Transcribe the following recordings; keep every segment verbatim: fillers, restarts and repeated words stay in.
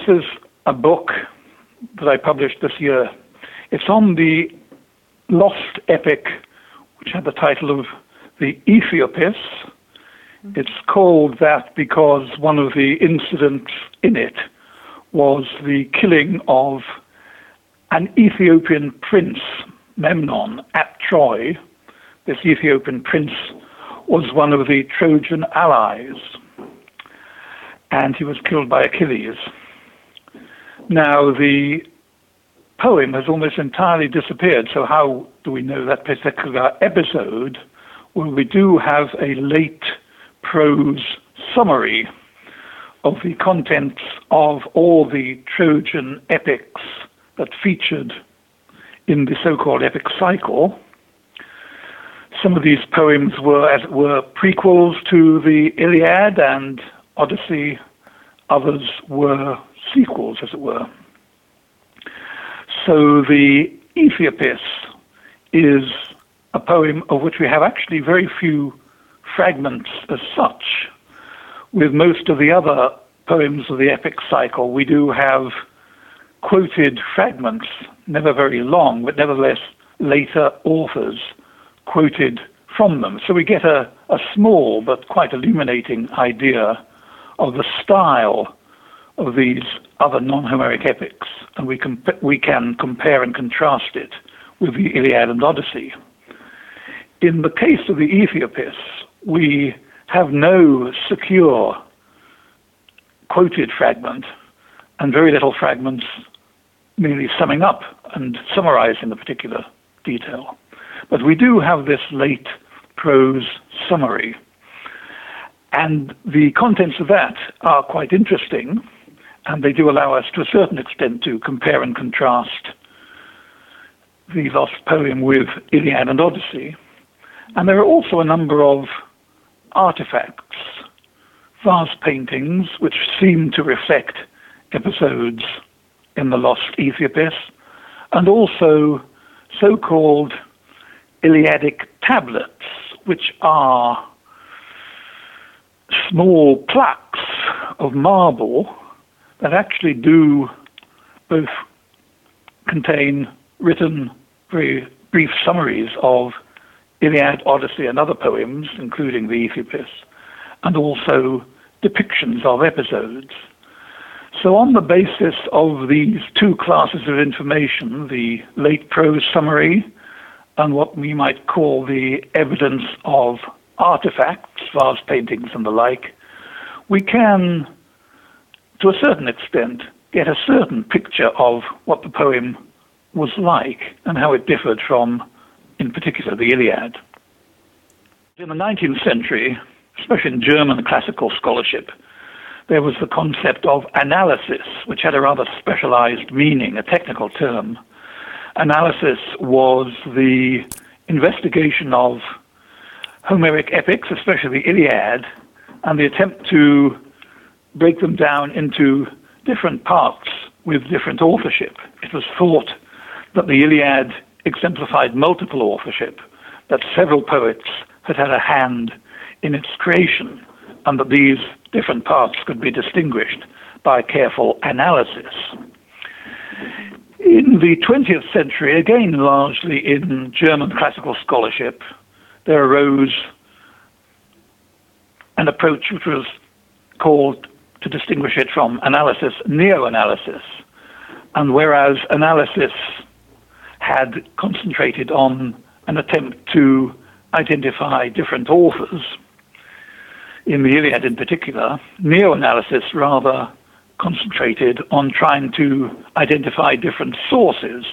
this is a book that I published this year. It's on the lost epic, which had the title of the Aethiopis. Mm-hmm. It's called that because one of the incidents in it was the killing of an Ethiopian prince, Memnon, at Troy. This Ethiopian prince was one of the Trojan allies, and he was killed by Achilles. Now, the poem has almost entirely disappeared, so how do we know that particular episode? Well, we do have a late prose summary of the contents of all the Trojan epics that featured in the so-called epic cycle. Some of these poems were, as it were, prequels to the Iliad and Odyssey. Others were sequels, as it were. So the Aethiopis is a poem of which we have actually very few fragments as such. With most of the other poems of the epic cycle, we do have quoted fragments, never very long, but nevertheless later authors quoted from them. So we get a, a small but quite illuminating idea of the style of these other non-Homeric epics, and we, comp- we can compare and contrast it with the Iliad and Odyssey. In the case of the Aethiopis, we have no secure quoted fragment and very little fragments merely summing up and summarizing the particular detail. But we do have this late prose summary, and the contents of that are quite interesting, and they do allow us to a certain extent to compare and contrast the lost poem with Iliad and Odyssey. And there are also a number of artifacts, vase paintings, which seem to reflect episodes in the lost Aethiopis, and also so-called Iliadic tablets, which are small plaques of marble that actually do both contain written, very brief summaries of Iliad, Odyssey, and other poems, including the Aethiopis, and also depictions of episodes. So on the basis of these two classes of information, the late prose summary and what we might call the evidence of artifacts, vase paintings and the like, we can, to a certain extent, get a certain picture of what the poem was like and how it differed from, in particular, the Iliad. In the nineteenth century, especially in German classical scholarship, there was the concept of analysis, which had a rather specialized meaning, a technical term. Analysis was the investigation of Homeric epics, especially the Iliad, and the attempt to break them down into different parts with different authorship. It was thought that the Iliad exemplified multiple authorship, that several poets had had a hand in its creation, and that these different parts could be distinguished by careful analysis. In the twentieth century, again largely in German classical scholarship, there arose an approach which was called, to distinguish it from analysis, neo-analysis. And whereas analysis had concentrated on an attempt to identify different authors, in the Iliad in particular, neo-analysis rather concentrated on trying to identify different sources.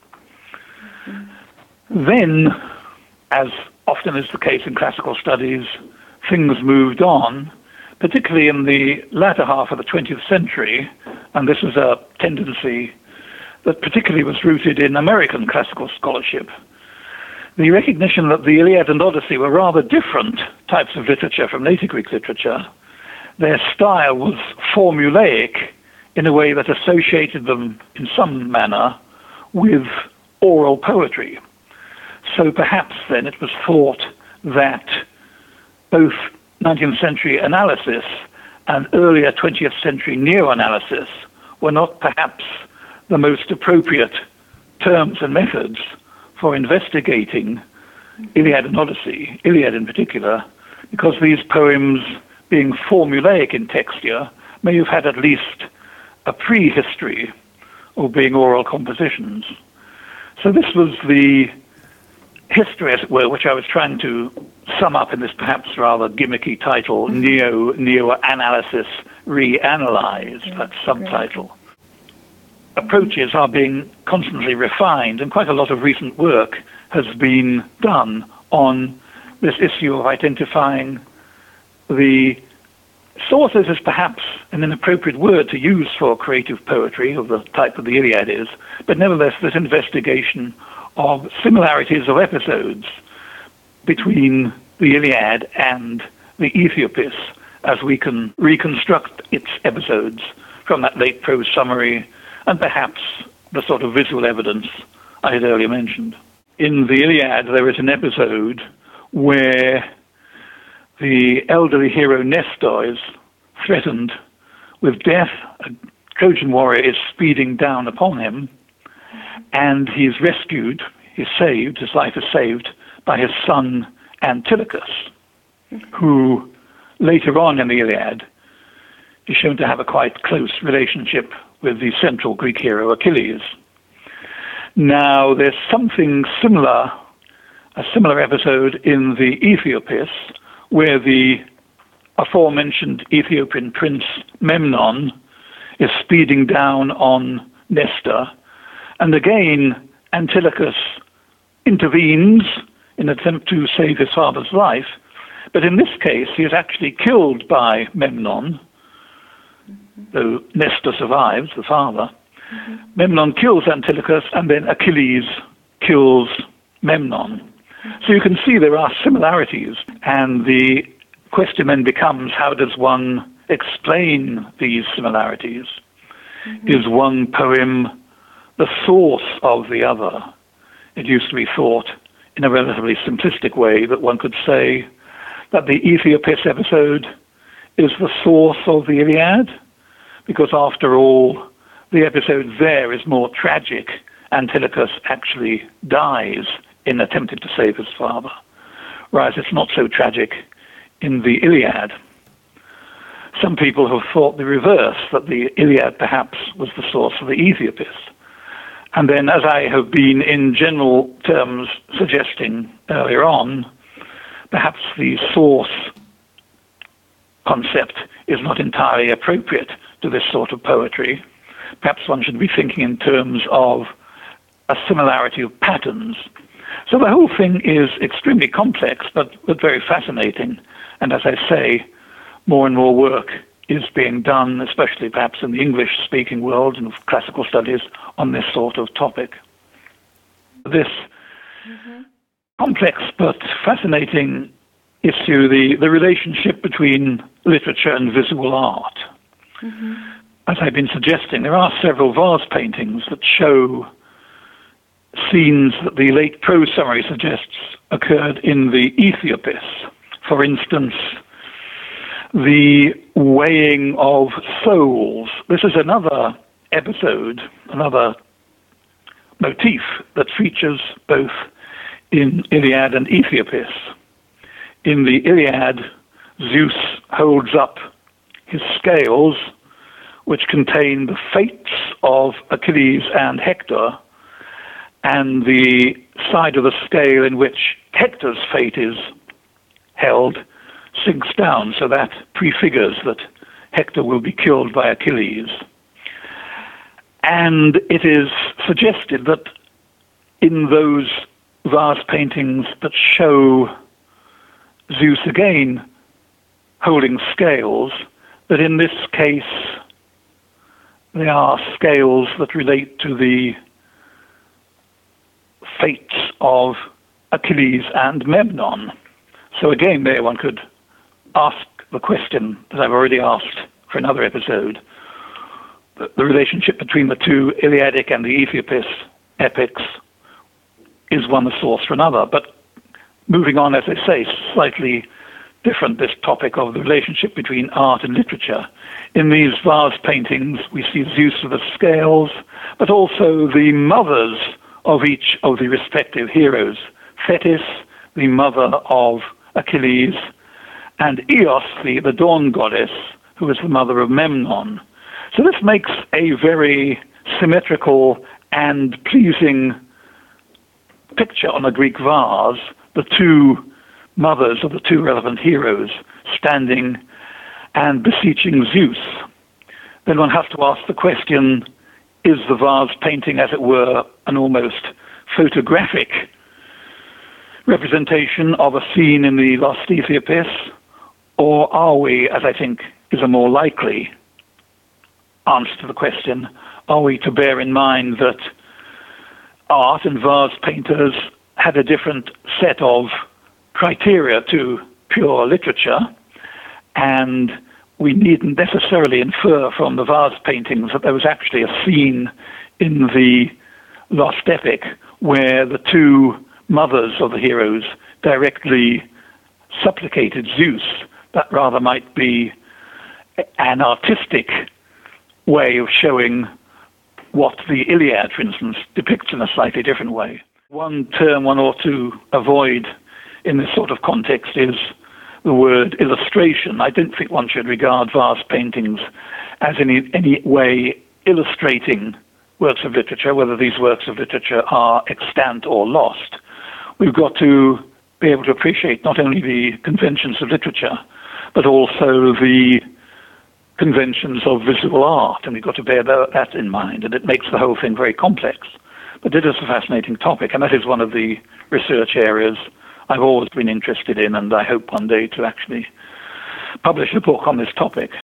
Mm-hmm. Then, as often is the case in classical studies, things moved on, particularly in the latter half of the twentieth century, and this was a tendency that particularly was rooted in American classical scholarship. The recognition that the Iliad and Odyssey were rather different types of literature from later Greek literature. Their style was formulaic in a way that associated them in some manner with oral poetry. So perhaps then it was thought that both nineteenth century analysis and earlier twentieth century neo-analysis were not perhaps the most appropriate terms and methods for investigating Iliad and Odyssey, Iliad in particular, because these poems, being formulaic in texture, may have had at least a prehistory of being oral compositions. So this was the history, as it were, which I was trying to sum up in this perhaps rather gimmicky title, Neo Neo-Analysis Reanalyzed, that subtitle. Approaches are being constantly refined, and quite a lot of recent work has been done on this issue of identifying the sources is perhaps an inappropriate word to use for creative poetry of the type that the Iliad is, but nevertheless this investigation of similarities of episodes between the Iliad and the Aethiopis as we can reconstruct its episodes from that late prose summary and perhaps the sort of visual evidence I had earlier mentioned. In the Iliad, there is an episode where the elderly hero Nestor is threatened with death. A Trojan warrior is speeding down upon him, and he's rescued, he's saved, his life is saved by his son Antilochus, who later on in the Iliad is shown to have a quite close relationship with the central Greek hero Achilles. Now, there's something similar, a similar episode in the Aethiopis, where the aforementioned Ethiopian prince Memnon is speeding down on Nestor, and again Antilochus intervenes in an attempt to save his father's life, but in this case he is actually killed by Memnon, though Nestor survives, the father. Mm-hmm. Memnon kills Antilochus, and then Achilles kills Memnon. So you can see there are similarities, and the question then becomes, how does one explain these similarities? Mm-hmm. Is one poem the source of the other? It used to be thought in a relatively simplistic way that one could say that the Aethiopis episode is the source of the Iliad, because after all, the episode there is more tragic. Antilochus actually dies in attempting to save his father, whereas it's not so tragic in the Iliad. Some people have thought the reverse, that the Iliad perhaps was the source of the Aethiopis. And then, as I have been in general terms suggesting earlier on, perhaps the source concept is not entirely appropriate to this sort of poetry. Perhaps one should be thinking in terms of a similarity of patterns. So the whole thing is extremely complex, but, but very fascinating. And as I say, more and more work is being done, especially perhaps in the English-speaking world and of classical studies, on this sort of topic. This mm-hmm. complex but fascinating issue, the, the relationship between literature and visual art. Mm-hmm. As I've been suggesting, there are several vase paintings that show scenes that the late prose summary suggests occurred in the Aethiopis. For instance, the weighing of souls. This is another episode, another motif that features both in Iliad and Aethiopis. In the Iliad, Zeus holds up his scales, which contain the fates of Achilles and Hector, and the side of the scale in which Hector's fate is held sinks down, so that prefigures that Hector will be killed by Achilles. And it is suggested that in those vase paintings that show Zeus again holding scales, that in this case they are scales that relate to the fates of Achilles and Memnon. So again, there one could ask the question that I've already asked for another episode. The, the relationship between the two Iliadic and the Aethiopis epics, is one the source for another? But moving on, as I say, slightly different, this topic of the relationship between art and literature. In these vase paintings, we see Zeus with the scales, but also the mothers of each of the respective heroes. Thetis, the mother of Achilles, and Eos, the, the dawn goddess, who is the mother of Memnon. So this makes a very symmetrical and pleasing picture on a Greek vase, the two mothers of the two relevant heroes standing and beseeching Zeus. Then one has to ask the question, is the vase painting, as it were, an almost photographic representation of a scene in the Lost Aethiopis, or are we, as I think is a more likely answer to the question, are we to bear in mind that art and vase painters had a different set of criteria to pure literature, and we needn't necessarily infer from the vase paintings that there was actually a scene in the Lost Epic where the two mothers of the heroes directly supplicated Zeus. That rather might be an artistic way of showing what the Iliad, for instance, depicts in a slightly different way. One term one ought to avoid in this sort of context is the word illustration. I don't think one should regard vase paintings as in any, any way illustrating works of literature, whether these works of literature are extant or lost. We've got to be able to appreciate not only the conventions of literature, but also the conventions of visual art, and we've got to bear that in mind, and it makes the whole thing very complex. But it is a fascinating topic, and that is one of the research areas I've always been interested in, and I hope one day to actually publish a book on this topic.